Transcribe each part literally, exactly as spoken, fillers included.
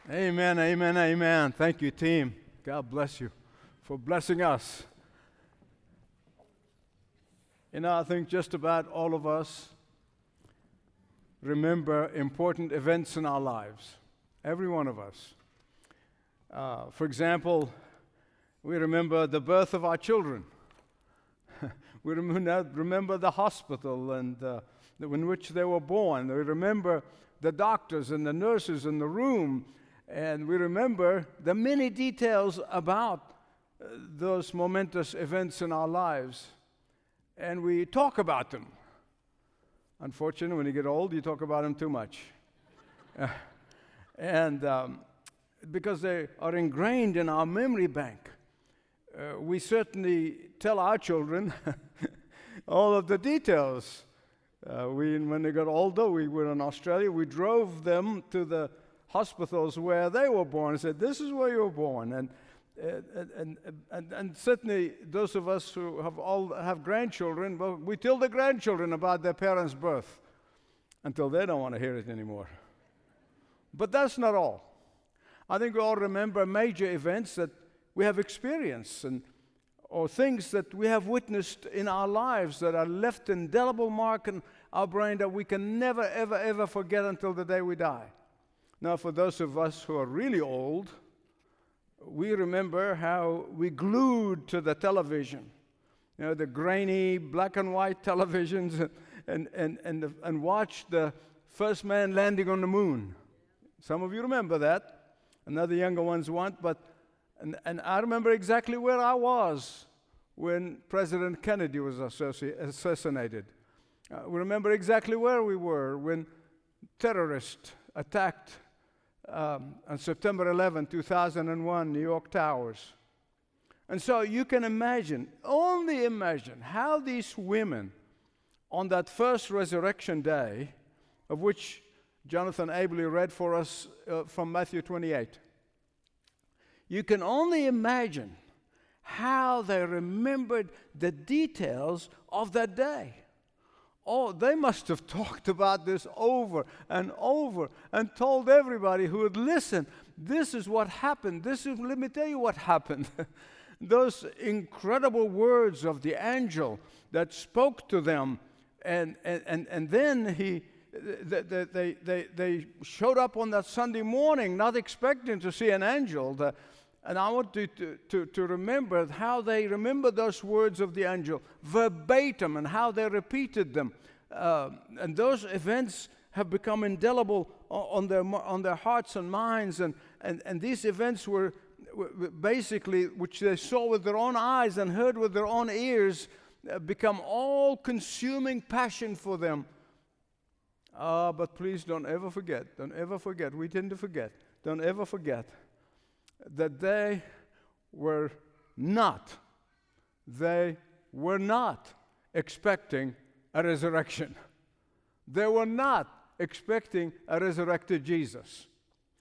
Amen, amen, amen. Thank you, team. God bless you for blessing us. You know, I think just about all of us remember important events in our lives. Every one of us. Uh, for example, we remember the birth of our children. We remember, remember the hospital and uh, in which they were born. We remember the doctors and the nurses in the room. And we remember the many details about uh, those momentous events in our lives. And we talk about them. Unfortunately, when you get old, you talk about them too much. uh, and um, because they are ingrained in our memory bank, uh, we certainly tell our children all of the details. Uh, we, when they got older, we were in Australia, we drove them to the hospitals where they were born and said, this is where you were born. And, and, and, and, and certainly those of us who have all have grandchildren, well, we tell the grandchildren about their parents' birth until they don't want to hear it anymore. But that's not all. I think we all remember major events that we have experienced and or things that we have witnessed in our lives that are left indelible mark in our brain that we can never, ever, ever forget until the day we die. Now, for those of us who are really old, we remember how we glued to the television, you know, the grainy black and white televisions, and, and, and, the, and watched the first man landing on the moon. Some of you remember that. Another younger ones won't, but and, and I remember exactly where I was when President Kennedy was associ- assassinated. Uh, we remember exactly where we were when terrorists attacked Um, on September eleventh, two thousand one, New York Towers. And so you can imagine, only imagine, how these women on that first resurrection day, of which Jonathan ably read for us uh, from Matthew twenty-eight, you can only imagine how they remembered the details of that day. Oh, they must have talked about this over and over and told everybody who would listen, this is what happened. This is, let me tell you what happened. Those incredible words of the angel that spoke to them, and and, and, and then he, they, they, they, they showed up on that Sunday morning not expecting to see an angel. The, And I want you to, to, to remember how they remember those words of the angel verbatim and how they repeated them. Uh, and those events have become indelible on their, on their hearts and minds. And, and, and these events were, were basically, which they saw with their own eyes and heard with their own ears, uh, become all-consuming passion for them. Ah, uh, but please don't ever forget, don't ever forget, we tend to forget, don't ever forget that they were not, they were not expecting a resurrection. They were not expecting a resurrected Jesus.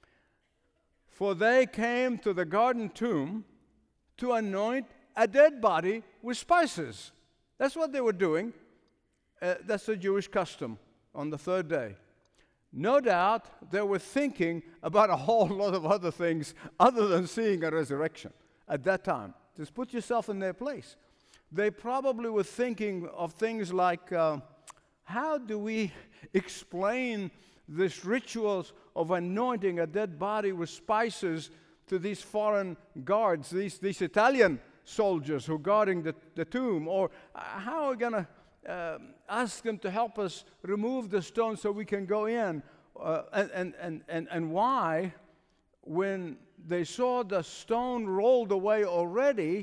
For they came to the garden tomb to anoint a dead body with spices. That's what they were doing. Uh, that's a Jewish custom on the third day. No doubt they were thinking about a whole lot of other things other than seeing a resurrection at that time. Just put yourself in their place. They probably were thinking of things like, uh, how do we explain these rituals of anointing a dead body with spices to these foreign guards, these, these Italian soldiers who are guarding the, the tomb? Or uh, how are we going to Uh, ask them to help us remove the stone so we can go in? Uh, and, and, and, and, and why, when they saw the stone rolled away already,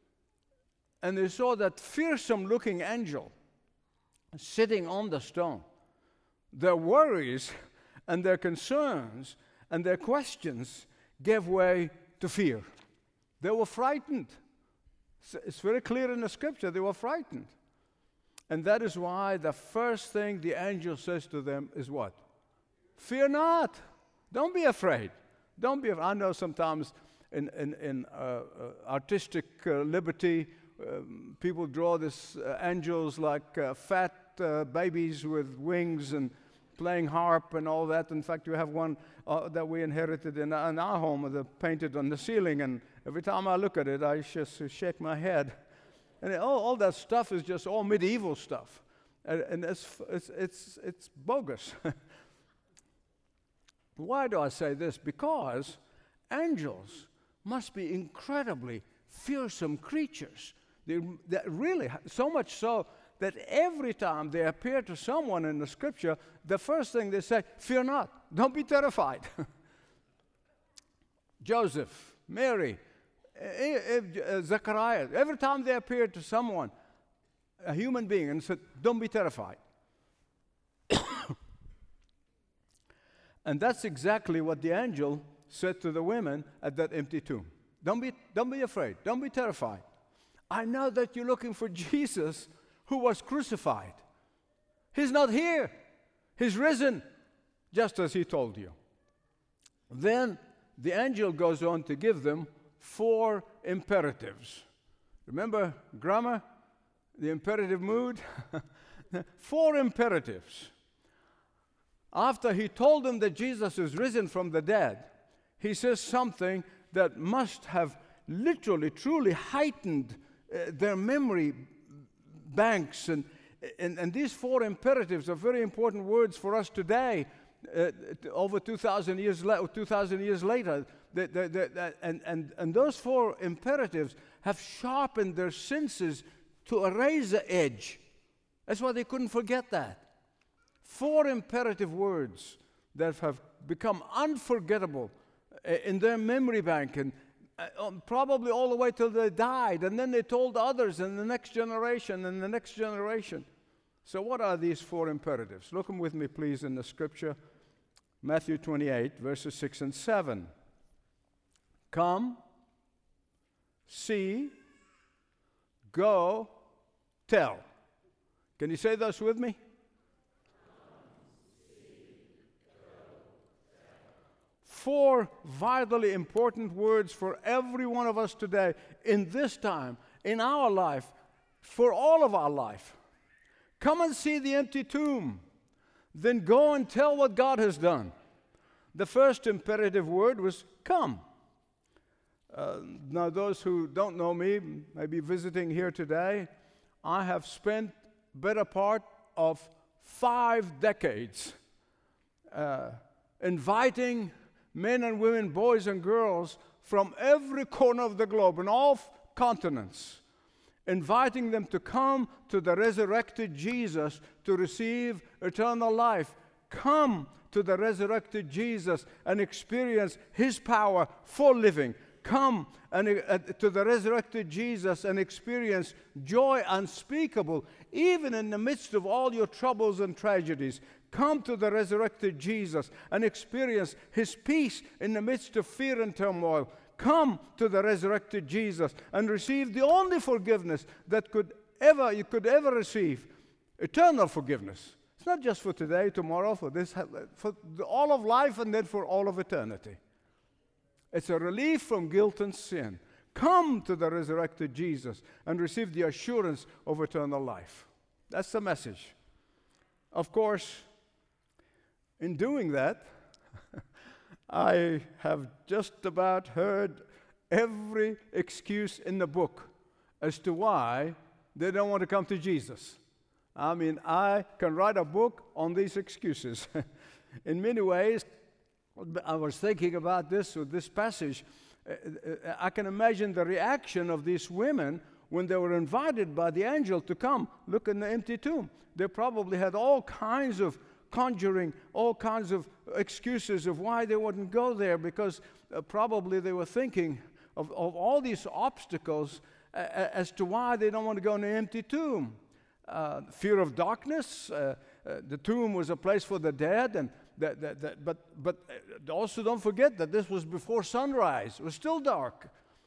and they saw that fearsome-looking angel sitting on the stone, their worries and their concerns and their questions gave way to fear. They were frightened. It's very clear in the scripture, they were frightened. And that is why the first thing the angel says to them is what? Fear not. Don't be afraid. Don't be afraid. I know sometimes in, in, in uh, uh, artistic uh, liberty, um, people draw these uh, angels like uh, fat uh, babies with wings and playing harp and all that. In fact, we have one uh, that we inherited in, in our home, that painted on the ceiling, and every time I look at it, I just shake my head. And all, all that stuff is just all medieval stuff, and, and it's, it's, it's, it's bogus. Why do I say this? Because angels must be incredibly fearsome creatures. They, they really, so much so that every time they appear to someone in the scripture, the first thing they say, fear not, don't be terrified. Joseph, Mary, uh, Zechariah, every time they appeared to someone, a human being, and said, don't be terrified. And that's exactly what the angel said to the women at that empty tomb. Don't be, don't be afraid. Don't be terrified. I know that you're looking for Jesus who was crucified. He's not here. He's risen, just as he told you. Then the angel goes on to give them four imperatives. Remember grammar? The imperative mood? Four imperatives. After he told them that Jesus is risen from the dead, he says something that must have literally, truly heightened uh, their memory banks. And, and, and these four imperatives are very important words for us today, uh, over two thousand years, la- two thousand years later. The, the, the, and, and, and those four imperatives have sharpened their senses to a razor edge. That's why they couldn't forget that. Four imperative words that have become unforgettable in their memory bank, and uh, probably all the way till they died, and then they told others in the next generation and the next generation. So what are these four imperatives? Look them with me, please, in the scripture, Matthew twenty-eight, verses six and seven. Come, see, go, tell. Can you say those with me? Four vitally important words for every one of us today, in this time, in our life, for all of our life. Come and see the empty tomb. Then go and tell what God has done. The first imperative word was come. Uh, now, those who don't know me, maybe visiting here today, I have spent better part of five decades uh, inviting men and women, boys and girls from every corner of the globe and all f- continents, inviting them to come to the resurrected Jesus to receive eternal life. Come to the resurrected Jesus and experience his power for living. Come and, uh, to the resurrected Jesus and experience joy unspeakable, even in the midst of all your troubles and tragedies. Come to the resurrected Jesus and experience his peace in the midst of fear and turmoil. Come to the resurrected Jesus and receive the only forgiveness that could ever you could ever receive, eternal forgiveness. It's not just for today, tomorrow, for this, for all of life, and then for all of eternity. It's a relief from guilt and sin. Come to the resurrected Jesus and receive the assurance of eternal life. That's the message. Of course, in doing that, I have just about heard every excuse in the book as to why they don't want to come to Jesus. I mean, I can write a book on these excuses. In many ways, I was thinking about this with this passage. I can imagine the reaction of these women when they were invited by the angel to come look in the empty tomb. They probably had all kinds of conjuring, all kinds of excuses of why they wouldn't go there, because uh, probably they were thinking of, of all these obstacles uh, as to why they don't want to go in an empty tomb. Uh, fear of darkness. Uh, uh, the tomb was a place for the dead, and that, that, that, but but also don't forget that this was before sunrise. It was still dark.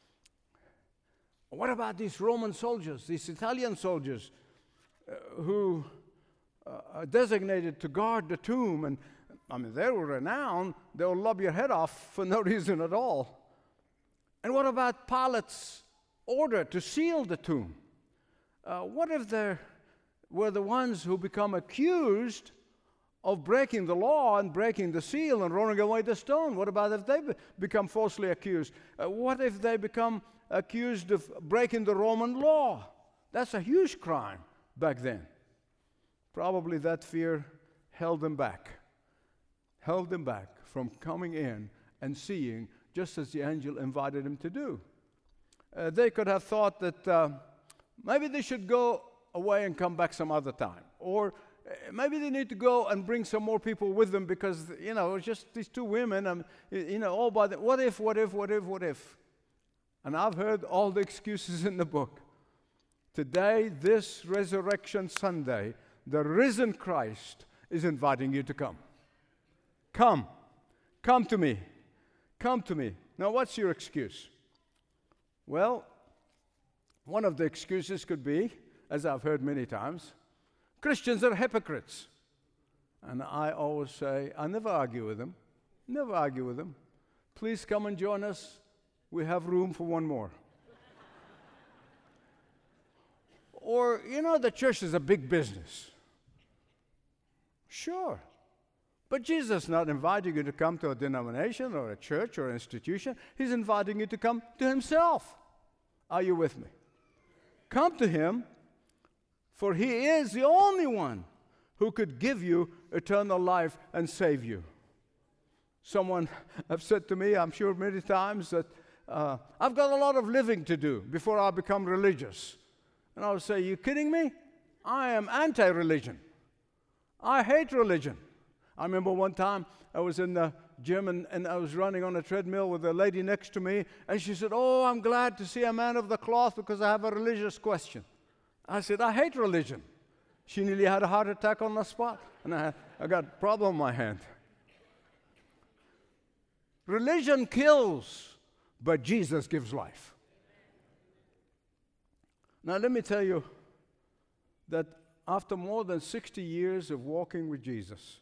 What about these Roman soldiers, these Italian soldiers, uh, who uh, are designated to guard the tomb? And I mean, they were renowned. They will lob your head off for no reason at all. And what about Pilate's order to seal the tomb? Uh, what if they were the ones who become accused of breaking the law and breaking the seal and rolling away the stone? What about if they be- become falsely accused? Uh, what if they become accused of breaking the Roman law? That's a huge crime back then. Probably that fear held them back, held them back from coming in and seeing, just as the angel invited them to do. Uh, they could have thought that uh, maybe they should go away and come back some other time. Or uh, maybe they need to go and bring some more people with them because, you know, it's just these two women, um, you know, all by the, what if, what if, what if, what if? And I've heard all the excuses in the book. Today, this Resurrection Sunday, the risen Christ is inviting you to come. Come. Come to me. Come to me. Now, what's your excuse? Well, one of the excuses could be, as I've heard many times, Christians are hypocrites. And I always say, I never argue with them. Never argue with them. Please come and join us. We have room for one more. Or, you know, the church is a big business. Sure. But Jesus is not inviting you to come to a denomination or a church or an institution. He's inviting you to come to himself. Are you with me? Come to him, for he is the only one who could give you eternal life and save you. Someone have said to me, I'm sure many times, that uh, I've got a lot of living to do before I become religious. And I would say, you kidding me? I am anti-religion. I hate religion. I remember one time I was in the gym and, and I was running on a treadmill with a lady next to me, and she said, oh, I'm glad to see a man of the cloth because I have a religious question. I said, I hate religion. She nearly had a heart attack on the spot, and I, I got a problem in my hand. Religion kills, but Jesus gives life. Now, let me tell you that after more than sixty years of walking with Jesus,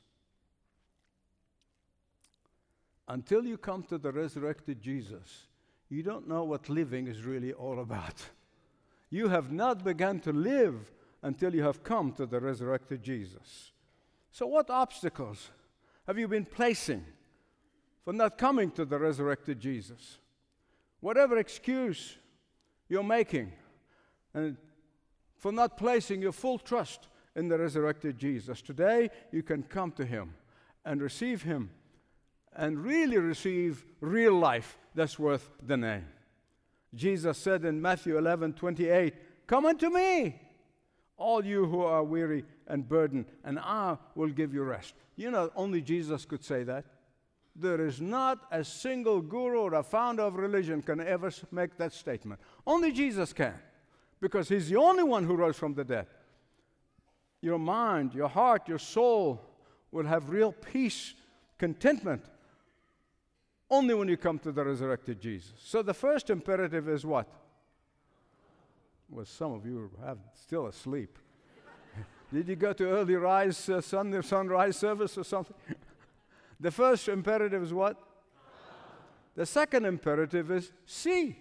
until you come to the resurrected Jesus, you don't know what living is really all about. You have not begun to live until you have come to the resurrected Jesus. So what obstacles have you been placing for not coming to the resurrected Jesus? Whatever excuse you're making, and for not placing your full trust in the resurrected Jesus, today you can come to him and receive him and really receive real life that's worth the name. Jesus said in Matthew eleven twenty-eight, come unto me, all you who are weary and burdened, and I will give you rest. You know, only Jesus could say that. There is not a single guru or a founder of religion can ever make that statement. Only Jesus can, because he's the only one who rose from the dead. Your mind, your heart, your soul will have real peace, contentment, only when you come to the resurrected Jesus. So the first imperative is what? Well, some of you are still asleep. Did you go to early rise uh, Sunday sunrise service or something? The first imperative is what? The second imperative is see.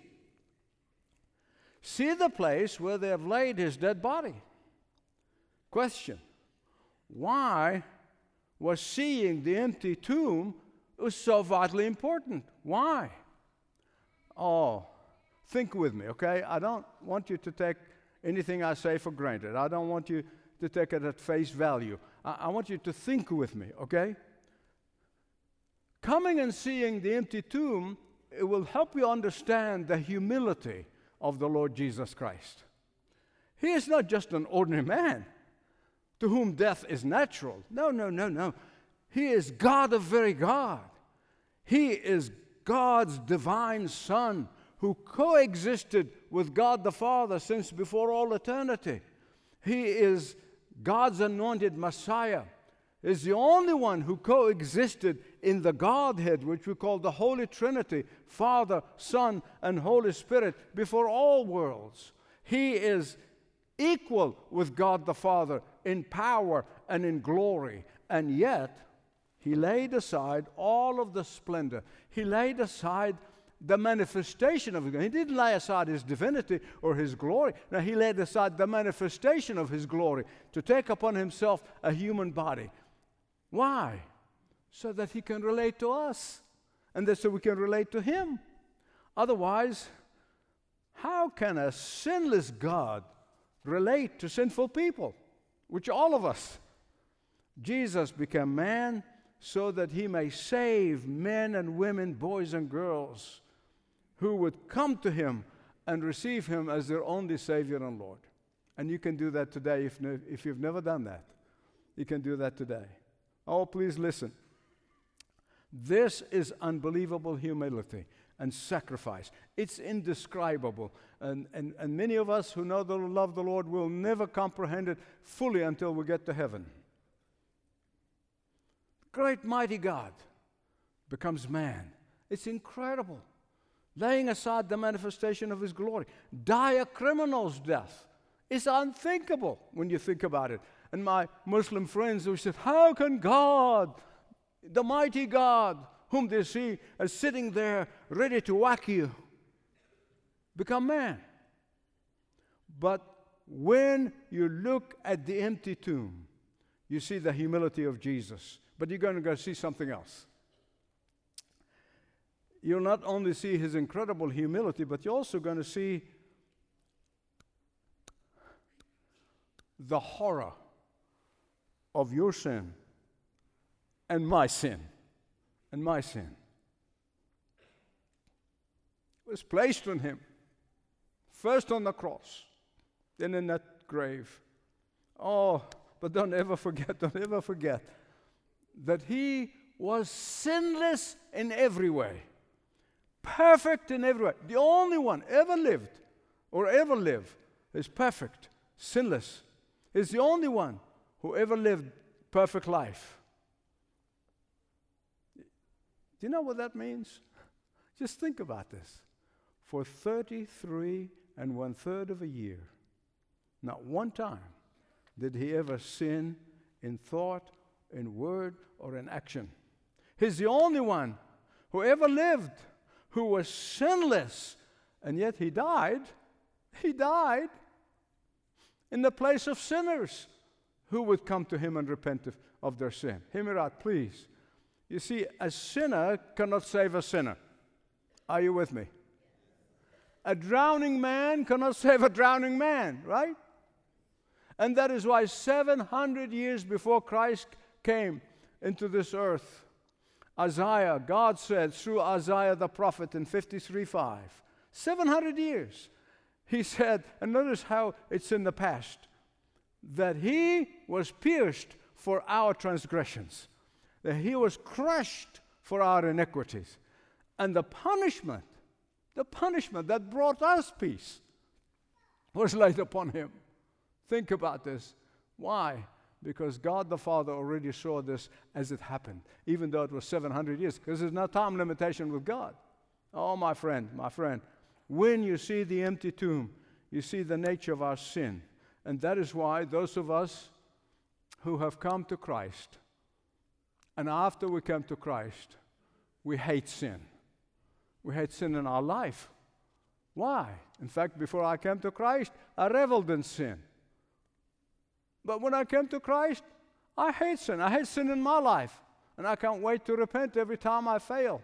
See the place where they have laid his dead body. Question: why was seeing the empty tomb was so vitally important? Why? Oh, think with me, okay? I don't want you to take anything I say for granted. I don't want you to take it at face value. I, I want you to think with me, okay? Coming and seeing the empty tomb, it will help you understand the humility of the Lord Jesus Christ. He is not just an ordinary man to whom death is natural. No, no, no, no. He is God the very God. He is God's divine Son who coexisted with God the Father since before all eternity. He is God's anointed Messiah. He is the only one who coexisted in the Godhead, which we call the Holy Trinity, Father, Son, and Holy Spirit, before all worlds. He is equal with God the Father in power and in glory, and yet he laid aside all of the splendor. He laid aside the manifestation of his. He didn't lay aside his divinity or his glory. No, he laid aside the manifestation of his glory to take upon himself a human body. Why? So that he can relate to us, and that so we can relate to him. Otherwise, how can a sinless God relate to sinful people, which all of us? Jesus became man so that he may save men and women, boys and girls, who would come to him and receive him as their only Savior and Lord. And you can do that today if, ne- if you've never done that. You can do that today. Oh, please listen. This is unbelievable humility and sacrifice. It's indescribable. And, and, and many of us who know the love the Lord will never comprehend it fully until we get to heaven. Great mighty God becomes man. It's incredible. Laying aside the manifestation of his glory. Die a criminal's death. It's unthinkable when you think about it. And my Muslim friends who said, how can God, the mighty God, whom they see as sitting there ready to whack you, become man? But when you look at the empty tomb, you see the humility of Jesus. But you're going to go see something else. You'll not only see his incredible humility, but you're also going to see the horror of your sin and my sin and my sin. It was placed on him, first on the cross, then in that grave. Oh, but don't ever forget, don't ever forget that he was sinless in every way, perfect in every way. The only one ever lived or ever live is perfect, sinless. He's the only one who ever lived perfect life. Do you know what that means? Just think about this. For thirty-three and one third of a year, not one time did he ever sin in thought, in word, or in action. He's the only one who ever lived who was sinless, and yet he died. He died in the place of sinners who would come to him and repent of, of their sin. Hear me out, please. You see, a sinner cannot save a sinner. Are you with me? A drowning man cannot save a drowning man, right? And that is why seven hundred years before Christ came into this earth, Isaiah, God said through Isaiah the prophet in fifty-three five, seven hundred years, he said, and notice how it's in the past, that he was pierced for our transgressions, that he was crushed for our iniquities, and the punishment, the punishment that brought us peace was laid upon him. Think about this. Why? Because God the Father already saw this as it happened, even though it was seven hundred years, because there's no time limitation with God. Oh, my friend, my friend, when you see the empty tomb, you see the nature of our sin. And that is why those of us who have come to Christ, and after we come to Christ, we hate sin. We hate sin in our life. Why? In fact, before I came to Christ, I reveled in sin. But when I came to Christ, I hate sin. I hate sin in my life. And I can't wait to repent every time I fail.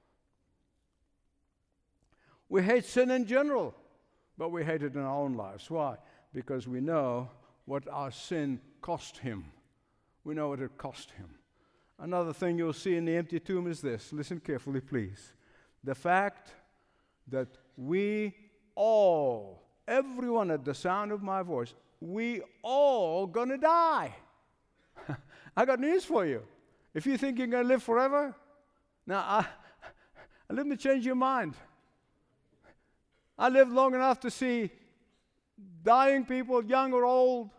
We hate sin in general, but we hate it in our own lives. Why? Because we know what our sin cost him. We know what it cost him. Another thing you'll see in the empty tomb is this. Listen carefully, please. The fact that we all, everyone at the sound of my voice, we all gonna die. I got news for you. If you think you're gonna live forever, now I, let me change your mind. I lived long enough to see dying people, young or old.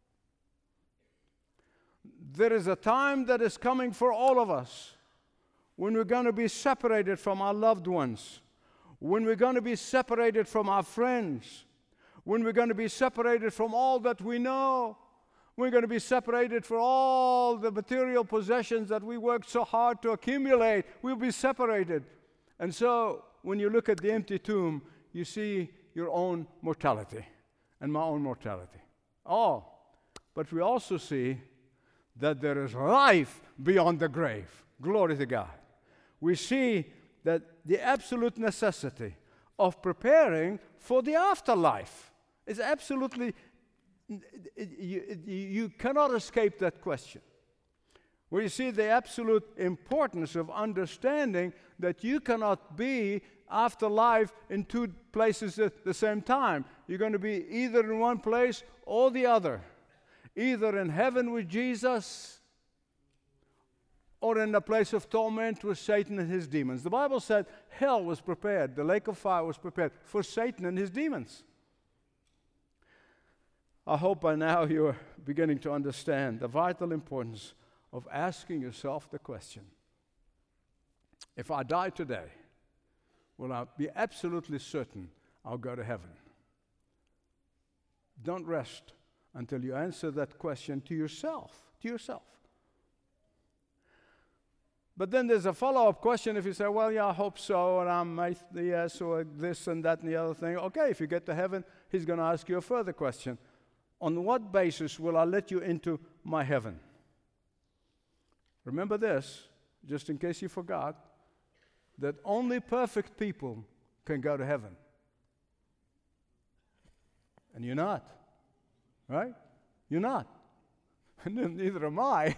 There is a time that is coming for all of us when we're going to be separated from our loved ones, when we're going to be separated from our friends, when we're going to be separated from all that we know, we're going to be separated from all the material possessions that we worked so hard to accumulate. We'll be separated. And so when you look at the empty tomb, you see your own mortality and my own mortality. Oh, but we also see that there is life beyond the grave. Glory to God. We see that the absolute necessity of preparing for the afterlife is absolutely, you, you cannot escape that question. We see the absolute importance of understanding that you cannot be after life in two places at the same time. You're going to be either in one place or the other. Either in heaven with Jesus or in a place of torment with Satan and his demons. The Bible said hell was prepared, the lake of fire was prepared for Satan and his demons. I hope by now you're beginning to understand the vital importance of asking yourself the question, if I die today, will I be absolutely certain I'll go to heaven? Don't rest until you answer that question to yourself, to yourself. But then there's a follow-up question if you say, well, yeah, I hope so, and I'm yes, or this and that and the other thing. Okay, if you get to heaven, he's going to ask you a further question. On what basis will I let you into my heaven? Remember this, just in case you forgot, that only perfect people can go to heaven. And you're not, right? You're not. And neither am I.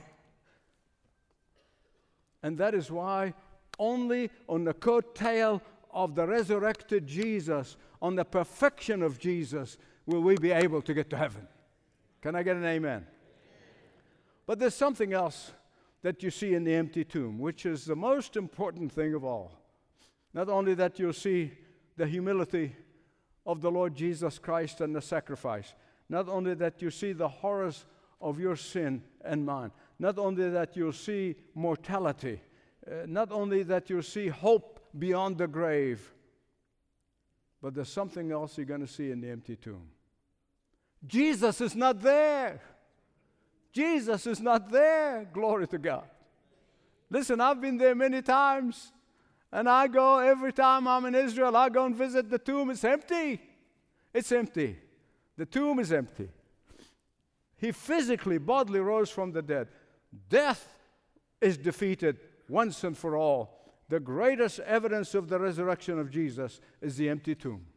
And that is why only on the coattail of the resurrected Jesus, on the perfection of Jesus, will we be able to get to heaven. Can I get an amen? But there's something else that you see in the empty tomb, which is the most important thing of all. Not only that you'll see the humility of the Lord Jesus Christ and the sacrifice, not only that you see the horrors of your sin and mine, not only that you'll see mortality, uh, not only that you'll see hope beyond the grave, but there's something else you're going to see in the empty tomb. Jesus is not there. Jesus is not there. Glory to God. Listen, I've been there many times, and I go every time I'm in Israel, I go and visit the tomb. It's empty. It's empty. The tomb is empty. He physically, bodily rose from the dead. Death is defeated once and for all. The greatest evidence of the resurrection of Jesus is the empty tomb.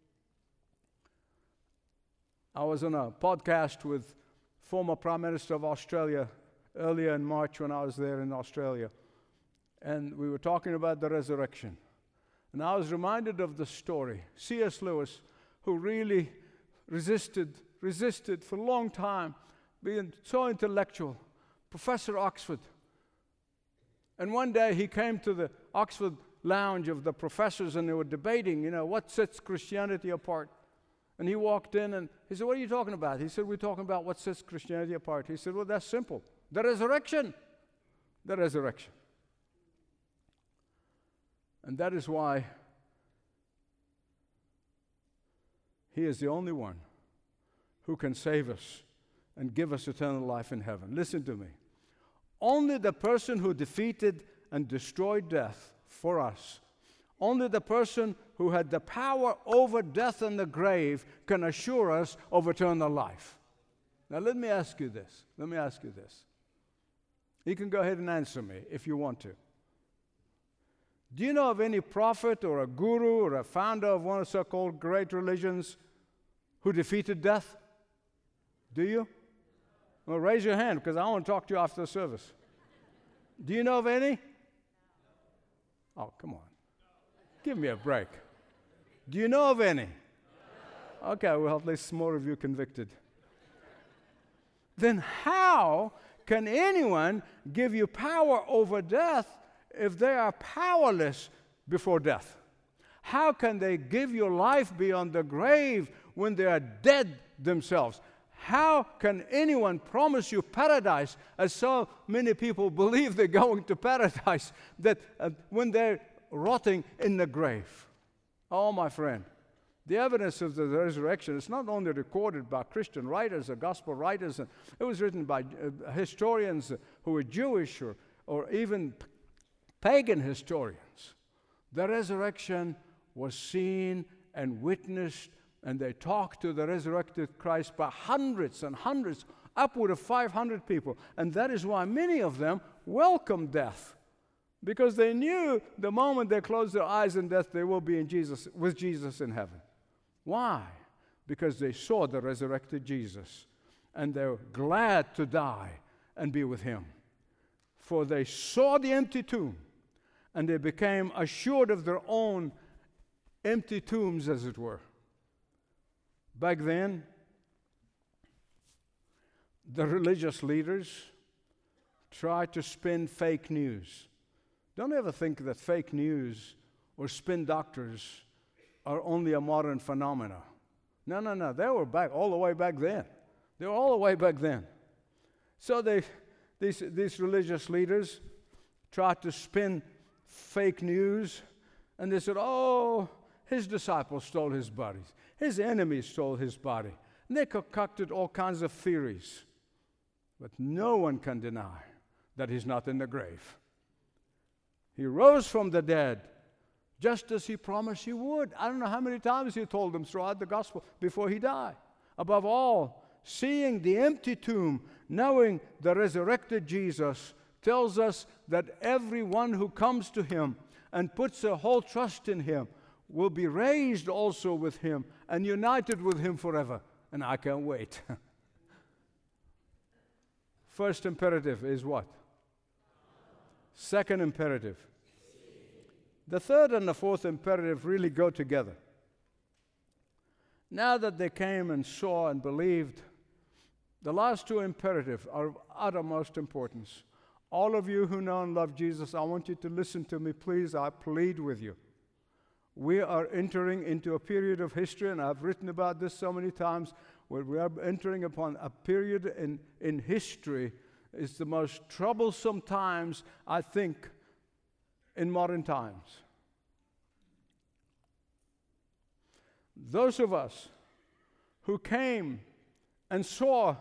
I was on a podcast with former Prime Minister of Australia earlier in March when I was there in Australia. And we were talking about the resurrection. And I was reminded of the story. C S Lewis, who really resisted, resisted for a long time, being so intellectual, Professor Oxford. And one day he came to the Oxford lounge of the professors and they were debating, you know, what sets Christianity apart. And he walked in and he said, what are you talking about? He said, we're talking about what sets Christianity apart. He said, well, that's simple. The resurrection. The resurrection. And that is why he is the only one who can save us and give us eternal life in heaven. Listen to me. Only the person who defeated and destroyed death for us, only the person who had the power over death and the grave can assure us of eternal life. Now let me ask you this. Let me ask you this. You can go ahead and answer me if you want to. Do you know of any prophet or a guru or a founder of one of the so-called great religions who defeated death? Do you? Well, raise your hand because I want to talk to you after the service. Do you know of any? Oh, come on. Give me a break. Do you know of any? Okay, well, at least more of you convicted. Then how can anyone give you power over death if they are powerless before death? How can they give you life beyond the grave when they are dead themselves? How can anyone promise you paradise, as so many people believe they're going to paradise, that uh, when they're rotting in the grave? Oh, my friend, the evidence of the resurrection is not only recorded by Christian writers or gospel writers, and it was written by uh, historians who were Jewish or, or even pagan historians. The resurrection was seen and witnessed, and they talked to the resurrected Christ by hundreds and hundreds upward of five hundred people. And that is why many of them welcomed death, because they knew the moment they closed their eyes in death, they will be in Jesus, with Jesus in heaven. Why? Because they saw the resurrected Jesus, and they were glad to die and be with him. For they saw the empty tomb, and they became assured of their own empty tombs, as it were. Back then, the religious leaders tried to spin fake news. Don't ever think that fake news or spin doctors are only a modern phenomena. No, no, no. They were back all the way back then. They were all the way back then. So they, these, these religious leaders tried to spin fake news, and they said, oh, his disciples stole his body. His enemies stole his body. And they concocted all kinds of theories. But no one can deny that he's not in the grave. He rose from the dead, just as he promised he would. I don't know how many times he told them throughout the gospel before he died. Above all, seeing the empty tomb, knowing the resurrected Jesus, tells us that everyone who comes to him and puts their whole trust in him will be raised also with him and united with him forever. And I can't wait. First imperative is what? Second imperative. The third and the fourth imperative really go together. Now that they came and saw and believed, the last two imperatives are of uttermost importance. All of you who know and love Jesus, I want you to listen to me, please. I plead with you. We are entering into a period of history, and I've written about this so many times, where we are entering upon a period in, in history. It's the most troublesome times, I think, in modern times. Those of us who came and saw,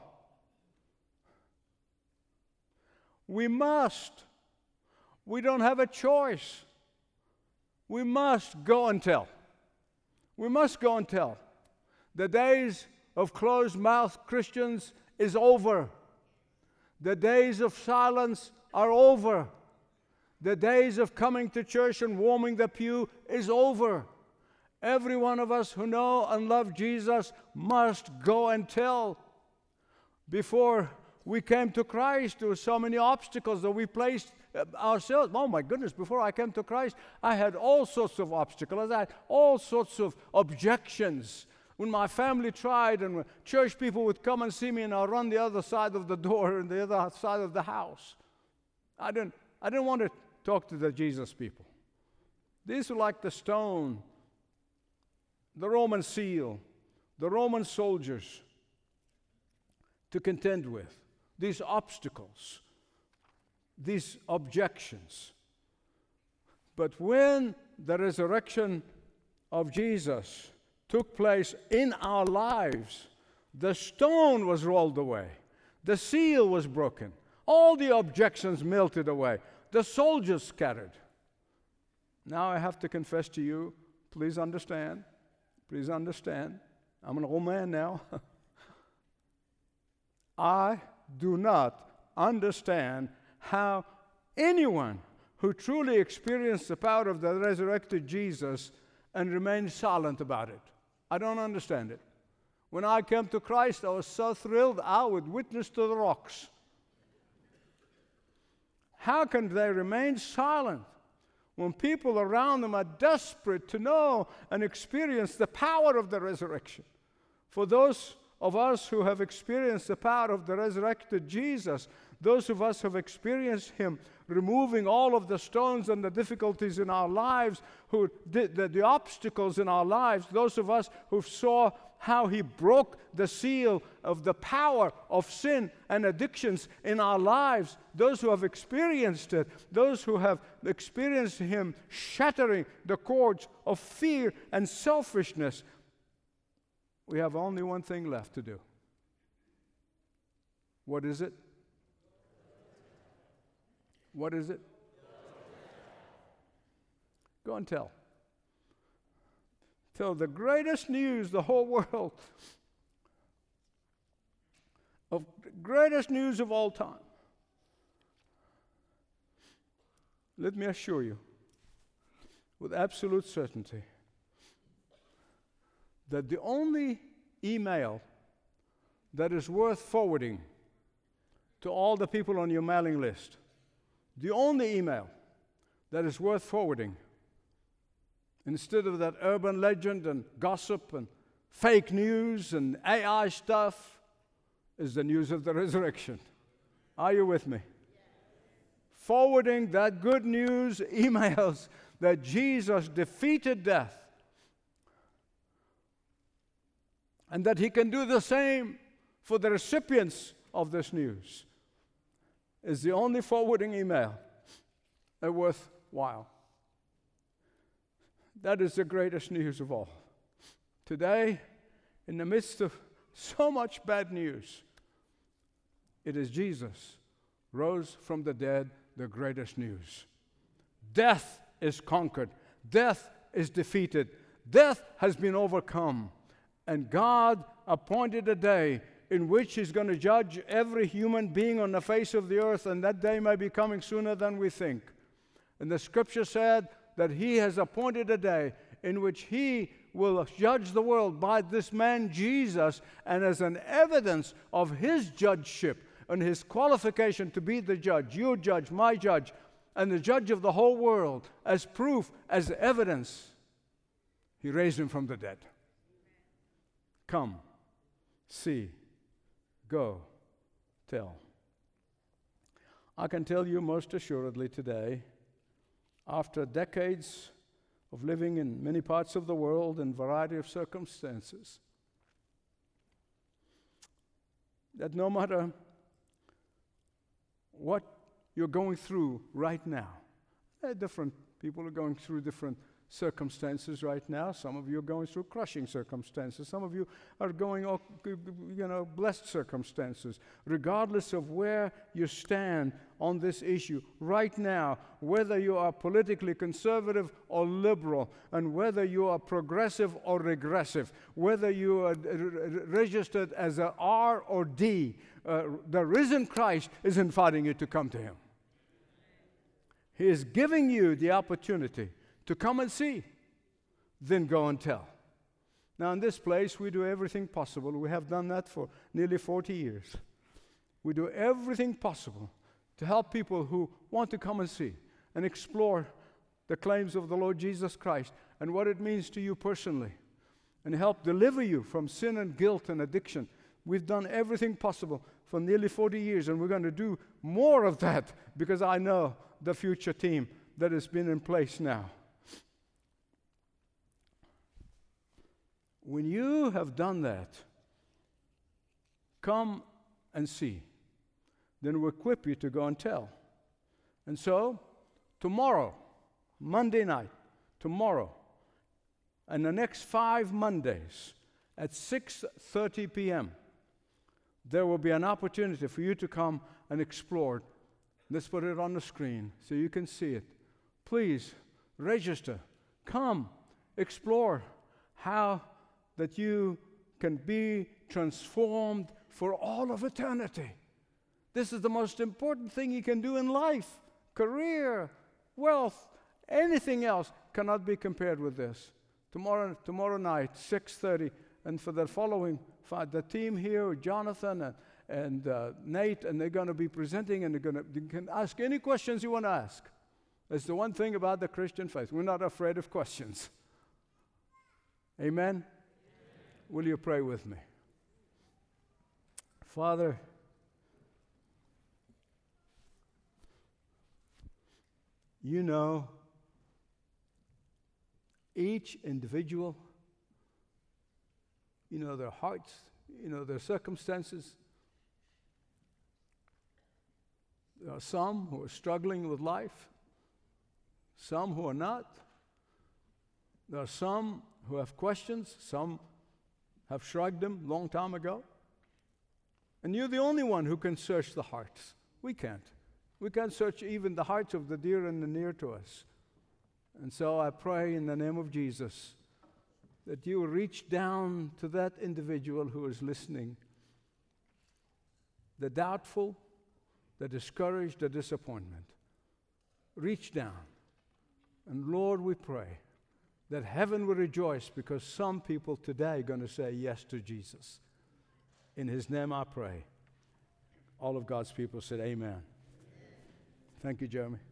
we must, we don't have a choice. We must go and tell. We must go and tell. The days of closed-mouthed Christians is over. The days of silence are over. The days of coming to church and warming the pew is over. Every one of us who know and love Jesus must go and tell. Before we came to Christ, there were so many obstacles that we placed ourselves. Oh my goodness, before I came to Christ, I had all sorts of obstacles. I had all sorts of objections. When my family tried, and church people would come and see me, and I'd run the other side of the door and the other side of the house. I didn't, I didn't want to talk to the Jesus people. These were like the stone, the Roman seal, the Roman soldiers to contend with. These obstacles, these objections. But when the resurrection of Jesus took place in our lives, the stone was rolled away. The seal was broken. All the objections melted away. The soldiers scattered. Now I have to confess to you, please understand, please understand, I'm an old man now. I do not understand how anyone who truly experienced the power of the resurrected Jesus and remained silent about it. I don't understand it. When I came to Christ, I was so thrilled I would witness to the rocks. How can they remain silent when people around them are desperate to know and experience the power of the resurrection? For those of us who have experienced the power of the resurrected Jesus, those of us who have experienced him removing all of the stones and the difficulties in our lives, who did the, the obstacles in our lives, those of us who saw how he broke the seal of the power of sin and addictions in our lives, those who have experienced it, those who have experienced him shattering the cords of fear and selfishness, we have only one thing left to do. What is it? What is it? Go and tell. Tell the greatest news the whole world of greatest news of all time. Let me assure you, with absolute certainty, that the only email that is worth forwarding to all the people on your mailing list, the only email that is worth forwarding, instead of that urban legend and gossip and fake news and A I stuff, is the news of the resurrection. Are you with me? Forwarding that good news emails that Jesus defeated death and that he can do the same for the recipients of this news is the only forwarding email that's worthwhile. That is the greatest news of all. Today, in the midst of so much bad news, it is Jesus rose from the dead, the greatest news. Death is conquered. Death is defeated. Death has been overcome. And God appointed a day in which he's going to judge every human being on the face of the earth, and that day may be coming sooner than we think. And the scripture said that he has appointed a day in which he will judge the world by this man Jesus, and as an evidence of his judgeship and his qualification to be the judge, your judge, my judge, and the judge of the whole world, as proof, as evidence, he raised him from the dead. Come, see, go, tell. I can tell you most assuredly today, after decades of living in many parts of the world in a variety of circumstances, that no matter what you're going through right now, there are different people are going through different circumstances right now. Some of you are going through crushing circumstances. Some of you are going, you know, blessed circumstances. Regardless of where you stand on this issue right now, whether you are politically conservative or liberal, and whether you are progressive or regressive, whether you are registered as a R or D, uh, the risen Christ is inviting you to come to him. He is giving you the opportunity to come and see, then go and tell. Now, in this place, we do everything possible. We have done that for nearly forty years. We do everything possible to help people who want to come and see and explore the claims of the Lord Jesus Christ and what it means to you personally, and help deliver you from sin and guilt and addiction. We've done everything possible for nearly forty years, and we're going to do more of that because I know the future team that has been in place now. When you have done that, come and see. Then we'll equip you to go and tell. And so, tomorrow, Monday night, tomorrow, and the next five Mondays at six thirty p.m., there will be an opportunity for you to come and explore. Let's put it on the screen so you can see it. Please register. Come, explore how that you can be transformed for all of eternity. This is the most important thing you can do in life. Career, wealth, anything else cannot be compared with this. Tomorrow, tomorrow night, six thirty, and for the following, the team here, Jonathan and, and uh, Nate, and they're going to be presenting, and they're going to, you can ask any questions you want to ask. That's the one thing about the Christian faith. We're not afraid of questions. Amen? Will you pray with me? Father, you know each individual, you know their hearts, you know their circumstances. There are some who are struggling with life, some who are not. There are some who have questions, some have shrugged them long time ago. And you're the only one who can search the hearts. We can't. We can't search even the hearts of the dear and the near to us. And so I pray in the name of Jesus that you will reach down to that individual who is listening. the doubtful, the discouraged, the disappointment. Reach down. And Lord, we pray that heaven will rejoice because some people today are going to say yes to Jesus. In his name I pray. All of God's people said amen. Thank you, Jeremy.